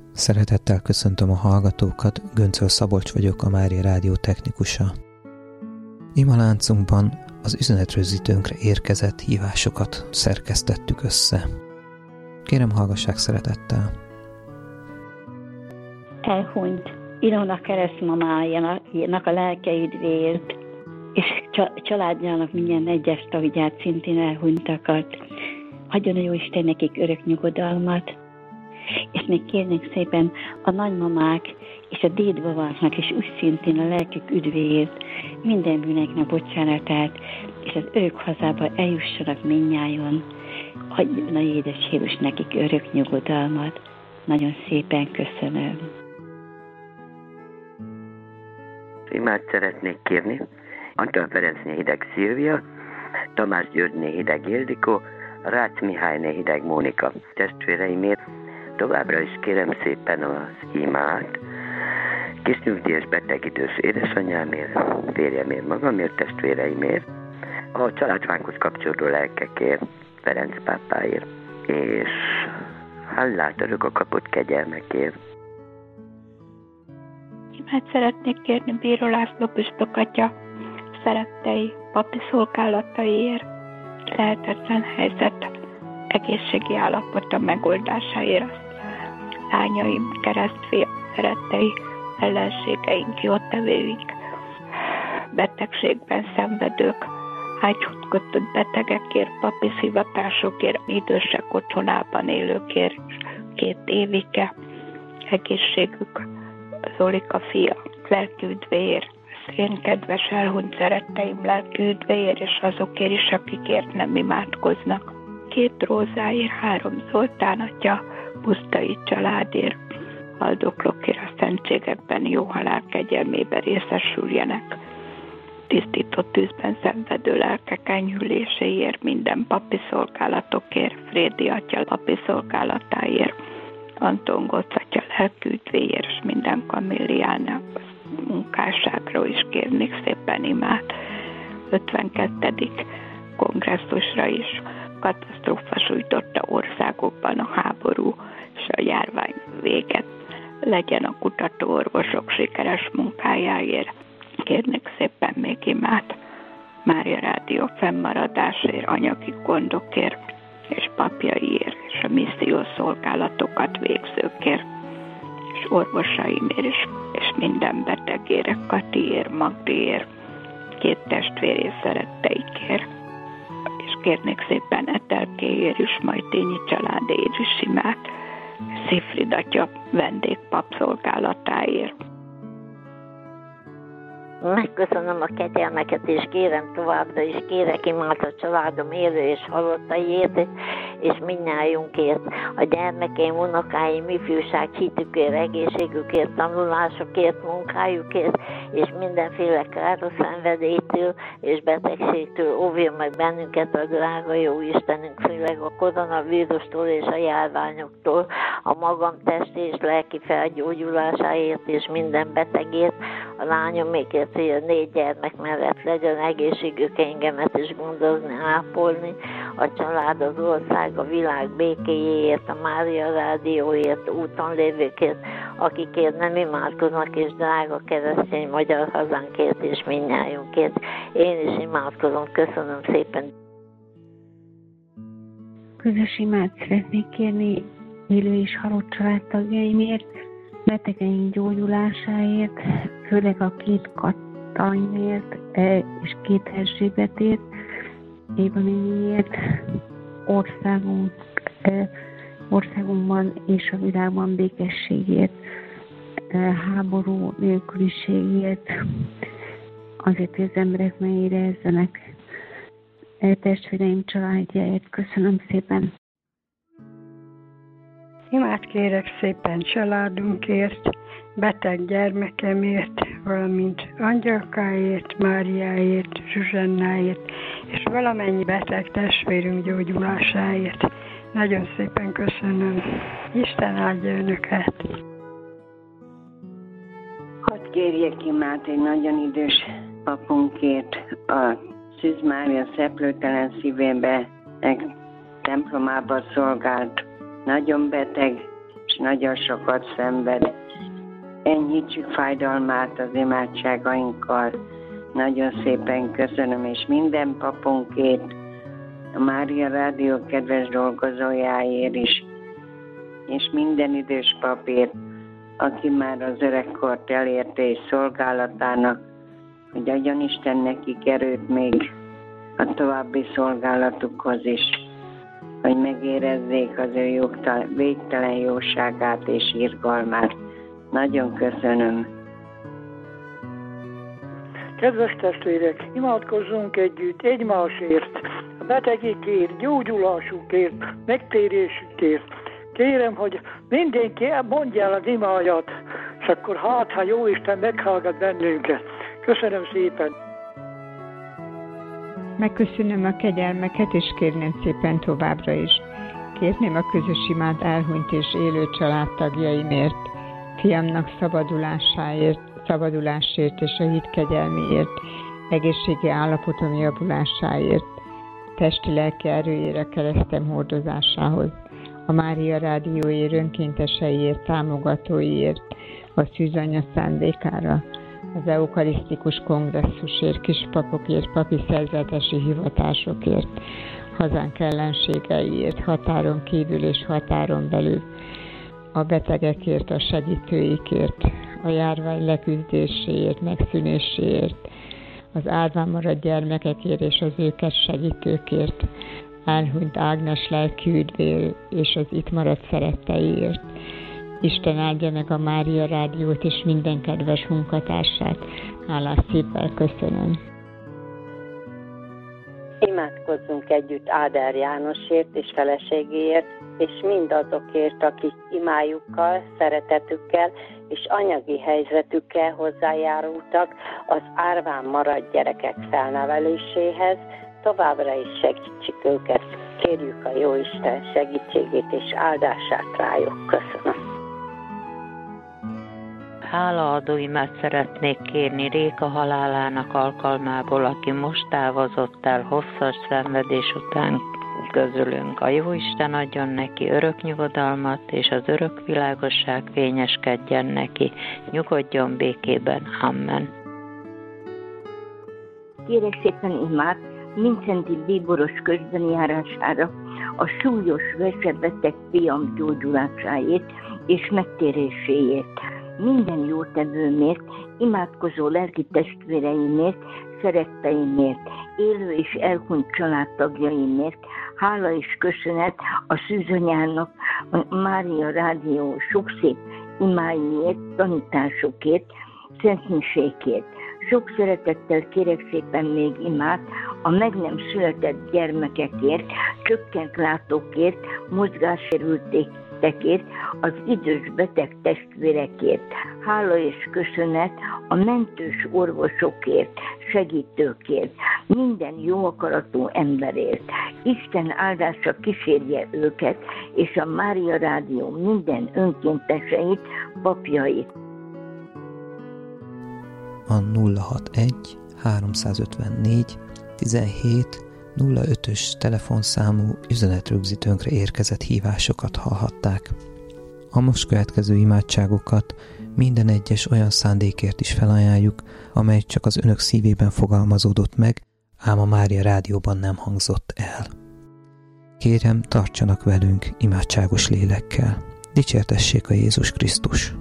Szeretettel köszöntöm a hallgatókat, Göncöl Szabolcs vagyok, a Mária Rádió technikusa. Imaláncunkban az üzenetrögzítőnkre érkezett hívásokat szerkesztettük össze. Kérem, hallgassák szeretettel. Elhunyt Ilona keresztmamájának a lelke üdvért, és családjának minden egyes tagját, szintén elhunytakat. Adjon a Jóisten nekik örök nyugodalmat. És még kérnék szépen a nagymamák és a dédbaváknak is úgy szintén a lelkük üdvéért, minden bűneknek bocsánatát, és az örök hazába eljussanak mindnyájon. Adjon a édes Jézus nekik örök nyugodalmat. Nagyon szépen köszönöm. Imát szeretnék kérni Antal Ferencné Hideg Szilvia, Tamás Györgyné Hideg Ildikó, Rácz Mihályné Hideg Mónika testvéreimért. Továbbra is kérem szépen az imát kisnyugdíjas betegidős édesanyámért, férjemért, magamért, testvéreimért, a családvánkhoz kapcsolódó lelkekért, Ferenc pápáért, és hálát adok a kapott kegyelmekért. Imát szeretnék kérni Bíró László püspök atya szerettei papi szolgálataiért, lehetetlen helyzet egészségi állapota megoldásáért, lányaim, keresztfiak, szerettei, ellenségeink, jótevőink, betegségben szenvedők, ágyút kötött betegekért, papi szivatásokért, idősek otthonában élőkért, 2 évike egészségük, Zolika fia, lelki üdvéért, az én kedves elhunyt szeretteim lelki üdvéért, és azokért is, akikért nem imádkoznak. 2 Rózáért, 3 Zoltán atya, Pusztai családért, haldoklókért a szentségekben jó halál kegyelmében részesüljenek. Tisztított tűzben szenvedő lelkek enyhüléséért, minden papi szolgálatokért, Frédi atya papi szolgálatáért, Anton Gocz atya lelki üdvéért, és minden kamilliának munkásságról is kérnék szépen imát. 52. kongresszusra is katasztrófa sújtotta országokban a háború és a járvány véget. Legyen a kutatóorvosok sikeres munkájáért. Kérnék szépen még imát Mária Rádió fennmaradásért, anyagi gondokért és papjaiért, és a misszió szolgálatokat végzőkért, és orvosaimért is, és minden betegért, Katiért, Magdiért, 2 testvérért, szeretteikért, és kérnék szépen Etelkéért is, Majtényi családért is imát, Szifrid atya vendégpap szolgálatáért. Megköszönöm a kegyelmeket, és kérem továbbra is, kérek imát a családom élő és halottaiért, és mindnyájunkért, a gyermekeim, unokáim, ifjúság hitükért, egészségükért, tanulásokért, munkájukért, és mindenféle káros szenvedélytől és betegségtől óvjon meg bennünket a drága jó Istenünk, főleg a koronavírustól és a járványoktól, a magam testi és lelki felgyógyulásáért és minden betegért, a lányomékért, hogy a 4 gyermek mellett legyen egészségük, engemet is gondozni, ápolni, a család, az ország, a világ békéjéért, a Mária Rádióért, úton lévőkért, akikért nem imádkoznak, és drága keresztény magyar hazánkért és mindnyájunkért. Én is imádkozom, köszönöm szépen. Közös imát szeretnék kérni élő és halott családtagjaimért, betegeink gyógyulásáért, főleg a 2 Katanyért és 2 Erzsébetért, Éva néniért, országunkban és a világban békességért, háború nélküliségért, azért, hogy az emberek ne érezzenek. Testvéreim családjáért köszönöm szépen. Imát kérek szépen családunkért, beteg gyermekemért, valamint Angyalkáért, Máriáért, Zsuzsannáért, és valamennyi beteg testvérünk gyógyulásáért. Nagyon szépen köszönöm. Isten áldja önöket! Hadd kérjek imát egy nagyon idős apunkért, a Szűz Mária szeplőtelen szívébe templomában szolgált, nagyon beteg, és nagyon sokat szenved. Enyhítsük fájdalmát az imádságainkkal. Nagyon szépen köszönöm, és minden papunkért, a Mária Rádió kedves dolgozójáért is, és minden idős papért, aki már az öregkort elérte és szolgálatának, hogy adjon Isten nekik erőt még a további szolgálatukhoz is, hogy megérezzék az ő végtelen jóságát és irgalmát. Nagyon köszönöm. Kedves testvérek, imádkozzunk együtt egymásért, a betegekért, gyógyulásukért, megtérésükért. Kérem, hogy mindenki mondja el az imáját, és akkor ha Jóisten meghallgat bennünket. Köszönöm szépen! Megköszönöm a kegyelmeket, és kérném szépen továbbra is. Kérném a közös imát elhunyt és élő családtagjaimért, fiamnak szabadulásért és a hit kegyelméért, egészségi állapotom javulásáért, testi-lelki erőjére keresztem hordozásához, a Mária Rádióért önkénteseiért, támogatóiért, a szűzanya szándékára, az eukarisztikus kongresszusért, kispapokért, papi szerzetesi hivatásokért, hazánk ellenségeiért, határon kívül és határon belül, a betegekért, a segítőikért, a járvány leküzdéséért, megszűnéséért, az árván maradt gyermekekért és az őket segítőkért, elhunyt Ágnes lelki üdvér és az itt maradt szeretteiért. Isten áldja meg a Mária Rádiót és minden kedves munkatársát. Hálás szépen köszönöm. Imádkozzunk együtt Áder Jánosért és feleségéért, és mindazokért, akik imájukkal, szeretetükkel és anyagi helyzetükkel hozzájárultak az árván maradt gyerekek felneveléséhez, továbbra is segítsük őket. Kérjük a Jóisten segítségét és áldását rájuk. Köszönöm. Hálaadó imát szeretnék kérni Réka halálának alkalmából, aki most távozott el hosszas szenvedés után közülünk. A Jóisten adjon neki örök nyugodalmat, és az örök világosság fényeskedjen neki. Nyugodjon békében. Amen. Kérek szépen imát Mincenti bíboros közbenjárására, a súlyos vesebeteg fiam gyógyulásáért és megtéréséért. Minden jótevőmért, imádkozó lelki testvéreimért, szeretteimért, élő és elhunyt családtagjaimért, hála és köszönet a szűzanyának, a Mária Rádió sok szép imáiért, tanításokért, szentmisékért. Sok szeretettel kérek szépen még imát a meg nem született gyermekekért, csökkent látókért, mozgássérültekért, az idős beteg testvérekért. Hála és köszönet a mentős orvosokért, segítőkért, minden jó akaratú emberért. Isten áldása kísérje őket, és a Mária Rádió minden önkénteseit, papjait. A 061 354 17 05-ös telefonszámú üzenetrögzítőnkre érkezett hívásokat hallhatták. A most következő imádságokat minden egyes olyan szándékért is felajánljuk, amely csak az önök szívében fogalmazódott meg, ám a Mária Rádióban nem hangzott el. Kérem, tartsanak velünk imádságos lélekkel. Dicsértessék a Jézus Krisztus!